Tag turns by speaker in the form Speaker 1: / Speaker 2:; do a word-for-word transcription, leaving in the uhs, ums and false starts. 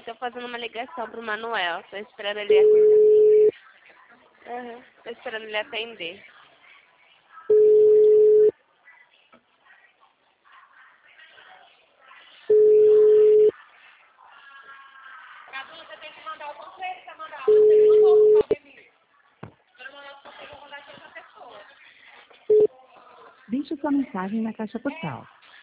Speaker 1: tô fazendo uma ligação pro Manuel. Tô esperando ele atender. Uhum. Tô esperando ele atender.
Speaker 2: Cadu, você tem que mandar o panfleto pra mandar. Você não mandou pro Valdemir. Para mandar o panfleto, eu vou mandar pra outra pessoa.
Speaker 3: Deixe sua mensagem na caixa postal.